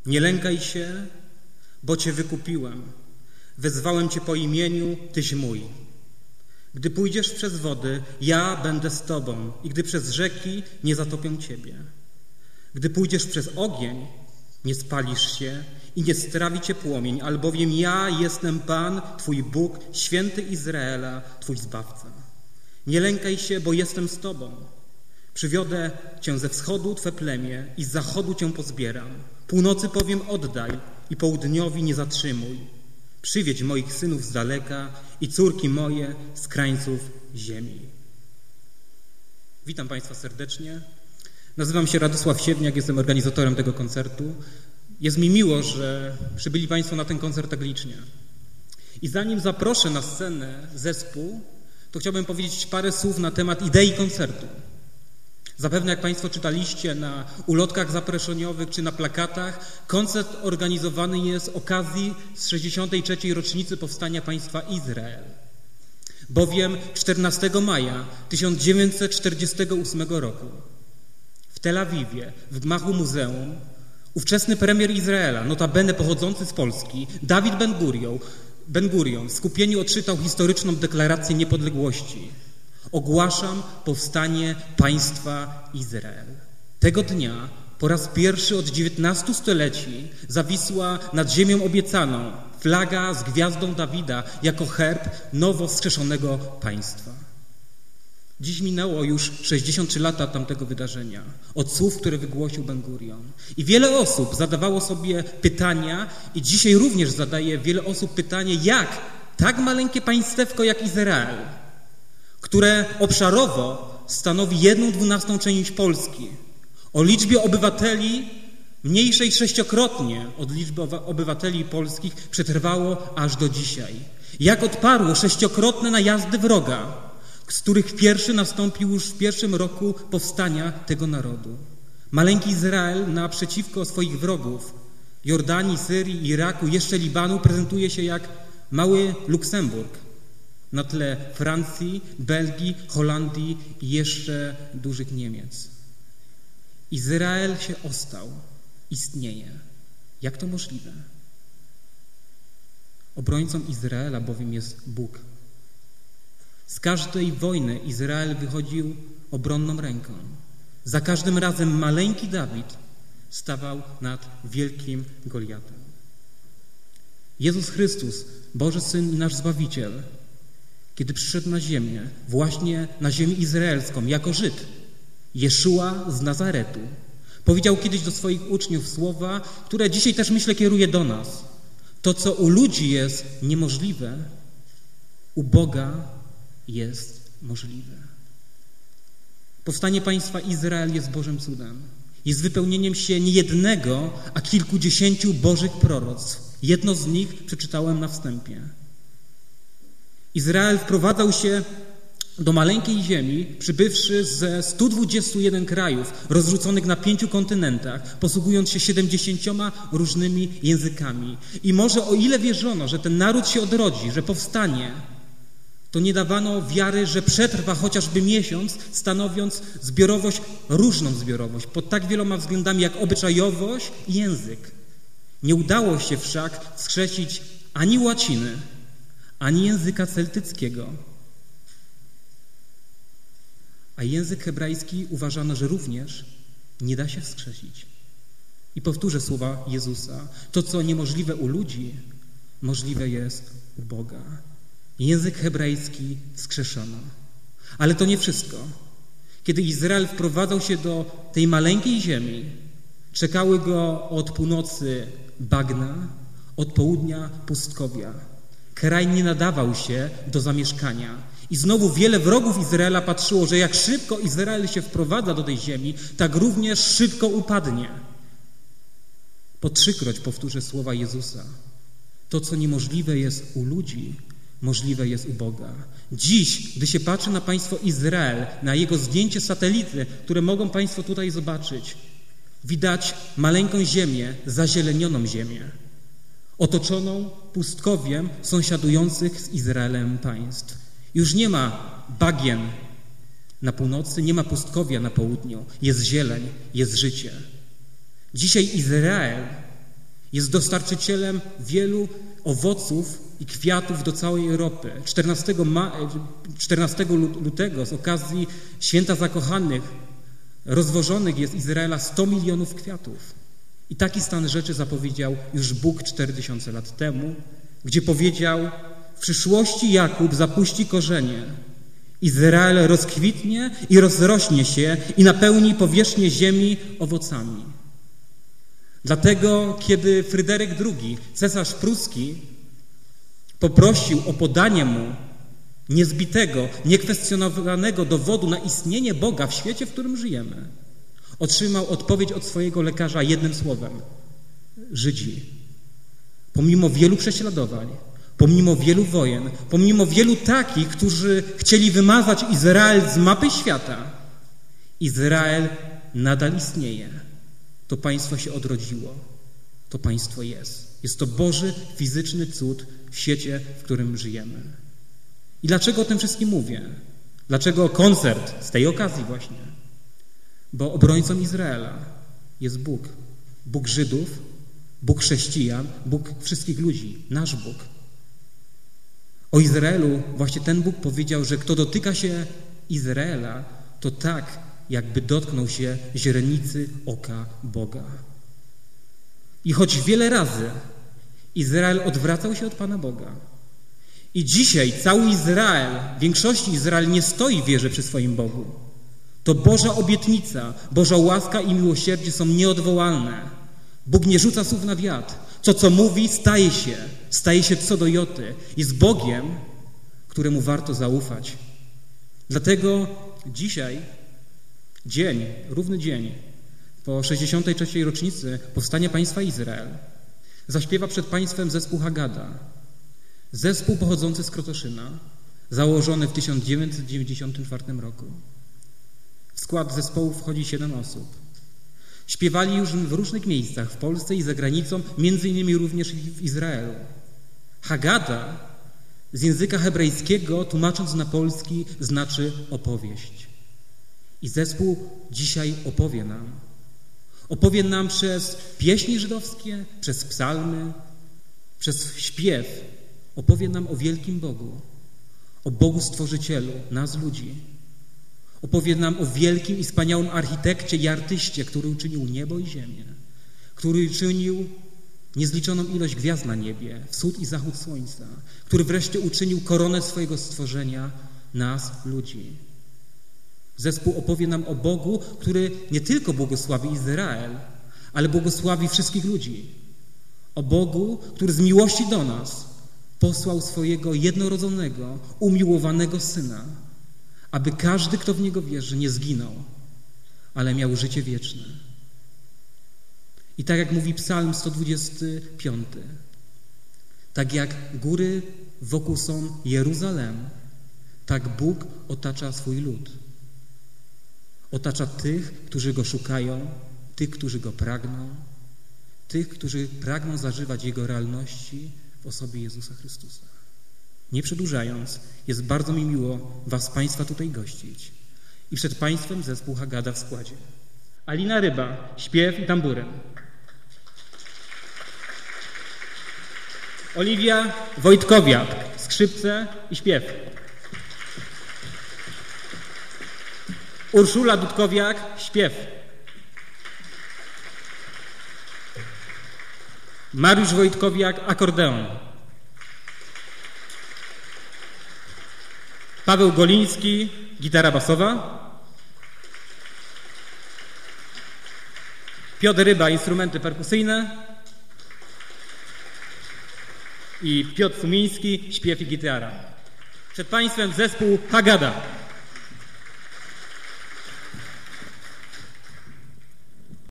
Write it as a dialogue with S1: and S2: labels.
S1: Nie lękaj się, bo Cię wykupiłem. Wezwałem Cię po imieniu, Tyś mój. Gdy pójdziesz przez wody, ja będę z Tobą i gdy przez rzeki, nie zatopią Ciebie. Gdy pójdziesz przez ogień, nie spalisz się i nie strawi Cię płomień, albowiem ja jestem Pan, Twój Bóg, Święty Izraela, Twój Zbawca. Nie lękaj się, bo jestem z Tobą. Przywiodę Cię ze wschodu Twe plemię i z zachodu Cię pozbieram. Północy powiem oddaj i południowi nie zatrzymuj. Przywiedź moich synów z daleka i córki moje z krańców ziemi. Witam Państwa serdecznie. Nazywam się Radosław Siewniak, jestem organizatorem tego koncertu. Jest mi miło, że przybyli Państwo na ten koncert tak licznie. I zanim zaproszę na scenę zespół, to chciałbym powiedzieć parę słów na temat idei koncertu. Zapewne jak Państwo czytaliście na ulotkach zaproszeniowych czy na plakatach, koncert organizowany jest z okazji z 63. rocznicy powstania państwa Izrael. Bowiem 14 maja 1948 roku w Tel Awiwie, w gmachu muzeum, ówczesny premier Izraela, notabene pochodzący z Polski, Dawid Ben-Gurion w skupieniu odczytał historyczną deklarację niepodległości. Ogłaszam powstanie państwa Izrael. Tego dnia po raz pierwszy od 19 stuleci zawisła nad ziemią obiecaną flaga z gwiazdą Dawida jako herb nowo wskrzeszonego państwa. Dziś minęło już 63 lata od tamtego wydarzenia, od słów, które wygłosił Ben-Gurion. I wiele osób zadawało sobie pytania i dzisiaj również zadaje wiele osób pytanie, jak tak maleńkie państewko jak Izrael, które obszarowo stanowi 1/12 część Polski, o liczbie obywateli mniejszej 6-krotnie od liczby obywateli polskich, przetrwało aż do dzisiaj. Jak odparło 6-krotne najazdy wroga, z których pierwszy nastąpił już w pierwszym roku powstania tego narodu. Maleńki Izrael naprzeciwko swoich wrogów, Jordanii, Syrii, Iraku, jeszcze Libanu, prezentuje się jak mały Luksemburg na tle Francji, Belgii, Holandii i jeszcze dużych Niemiec. Izrael się ostał, istnieje. Jak to możliwe? Obrońcą Izraela bowiem jest Bóg. Z każdej wojny Izrael wychodził obronną ręką. Za każdym razem maleńki Dawid stawał nad wielkim Goliatem. Jezus Chrystus, Boży Syn i nasz Zbawiciel, kiedy przyszedł na ziemię, właśnie na ziemię izraelską, jako Żyd, Jeszua z Nazaretu, powiedział kiedyś do swoich uczniów słowa, które dzisiaj też, myślę, kieruje do nas. To, co u ludzi jest niemożliwe, u Boga jest możliwe. Powstanie państwa Izrael jest Bożym cudem. Jest wypełnieniem się nie jednego, a kilkudziesięciu Bożych proroctw. Jedno z nich przeczytałem na wstępie. Izrael wprowadzał się do maleńkiej ziemi, przybywszy ze 121 krajów rozrzuconych na 5 kontynentach, posługując się 70 różnymi językami. I może o ile wierzono, że ten naród się odrodzi, że powstanie, to nie dawano wiary, że przetrwa chociażby miesiąc, stanowiąc zbiorowość, różną zbiorowość, pod tak wieloma względami jak obyczajowość i język. Nie udało się wszak wskrzesić ani łaciny, ani języka celtyckiego. A język hebrajski uważano, że również nie da się wskrzesić. I powtórzę słowa Jezusa. To, co niemożliwe u ludzi, możliwe jest u Boga. Język hebrajski wskrzeszono. Ale to nie wszystko. Kiedy Izrael wprowadzał się do tej maleńkiej ziemi, czekały go od północy bagna, od południa pustkowia. Kraj nie nadawał się do zamieszkania. I znowu wiele wrogów Izraela patrzyło, że jak szybko Izrael się wprowadza do tej ziemi, tak również szybko upadnie. Po 3-kroć powtórzę słowa Jezusa. To, co niemożliwe jest u ludzi, możliwe jest u Boga. Dziś, gdy się patrzy na państwo Izrael, na jego zdjęcie satelity, które mogą Państwo tutaj zobaczyć, widać maleńką ziemię, zazielenioną ziemię, otoczoną pustkowiem sąsiadujących z Izraelem państw. Już nie ma bagien na północy, nie ma pustkowia na południu. Jest zieleń, jest życie. Dzisiaj Izrael Jest dostarczycielem wielu owoców i kwiatów do całej Europy. 14 lutego z okazji Święta Zakochanych rozwożonych jest z Izraela 100 milionów kwiatów. I taki stan rzeczy zapowiedział już Bóg 4000 lat temu, gdzie powiedział: w przyszłości Jakub zapuści korzenie, Izrael rozkwitnie i rozrośnie się i napełni powierzchnię ziemi owocami. Dlatego, kiedy Fryderyk II, cesarz pruski, poprosił o podanie mu niezbitego, niekwestionowanego dowodu na istnienie Boga w świecie, w którym żyjemy, otrzymał odpowiedź od swojego lekarza jednym słowem: Żydzi. Pomimo wielu prześladowań, pomimo wielu wojen, pomimo wielu takich, którzy chcieli wymazać Izrael z mapy świata, Izrael nadal istnieje. To państwo się odrodziło. To państwo jest. Jest to Boży fizyczny cud w świecie, w którym żyjemy. I dlaczego o tym wszystkim mówię? Dlaczego koncert z tej okazji właśnie? Bo obrońcą Izraela jest Bóg. Bóg Żydów, Bóg chrześcijan, Bóg wszystkich ludzi. Nasz Bóg. O Izraelu właśnie ten Bóg powiedział, że kto dotyka się Izraela, to tak, jakby dotknął się źrenicy oka Boga. I choć wiele razy Izrael odwracał się od Pana Boga i dzisiaj cały Izrael, w większości Izrael nie stoi w wierze przy swoim Bogu, to Boża obietnica, Boża łaska i miłosierdzie są nieodwołalne. Bóg nie rzuca słów na wiatr. To, co mówi, staje się co do joty. Jest Bogiem, któremu warto zaufać. Dlatego dzisiaj równy dzień po 63. rocznicy powstania państwa Izrael, zaśpiewa przed państwem zespół Hagada. Zespół pochodzący z Krotoszyna, założony w 1994 roku. W skład zespołu wchodzi 7 osób. Śpiewali już w różnych miejscach, w Polsce i za granicą, między innymi również w Izraelu. Hagada z języka hebrajskiego, tłumacząc na polski, znaczy opowieść. I zespół dzisiaj opowie nam przez pieśni żydowskie, przez psalmy, przez śpiew, opowie nam o wielkim Bogu, o Bogu Stworzycielu, nas ludzi. Opowie nam o wielkim i wspaniałym architekcie i artyście, który uczynił niebo i ziemię, który uczynił niezliczoną ilość gwiazd na niebie, wschód i zachód słońca, który wreszcie uczynił koronę swojego stworzenia, nas, ludzi. Zespół opowie nam o Bogu, który nie tylko błogosławi Izrael, ale błogosławi wszystkich ludzi. O Bogu, który z miłości do nas posłał swojego jednorodzonego, umiłowanego Syna, aby każdy, kto w Niego wierzy, nie zginął, ale miał życie wieczne. I tak jak mówi Psalm 125, tak jak góry wokół są Jeruzalem, tak Bóg otacza swój lud. Otacza tych, którzy Go szukają, tych, którzy Go pragną, tych, którzy pragną zażywać Jego realności w osobie Jezusa Chrystusa. Nie przedłużając, jest bardzo mi miło Was, Państwa, tutaj gościć. I przed Państwem zespół Hagada w składzie. Alina Ryba, śpiew i tamburem. Oliwia Wojtkowiak, skrzypce i śpiew. Urszula Dudkowiak, śpiew. Mariusz Wojtkowiak, akordeon. Paweł Goliński, gitara basowa. Piotr Ryba, instrumenty perkusyjne. I Piotr Sumiński, śpiew i gitara. Przed Państwem zespół Hagada.